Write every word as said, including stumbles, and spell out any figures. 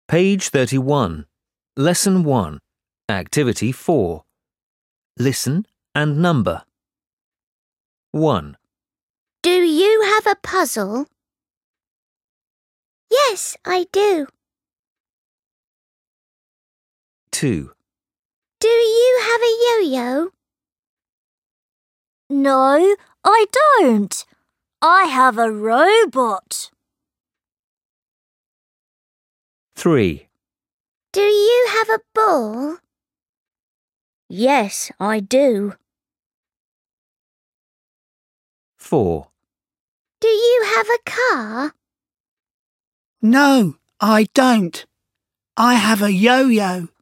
Page thirty-one. Lesson one. Activity four. Listen and number. one. Do you have a puzzle? Yes, I do. two. Do you have a yo-yo? No, I don't. I have a robot. three. Do you have a ball? Yes, I do. four. Do you have a car? No, I don't. I have a yo-yo.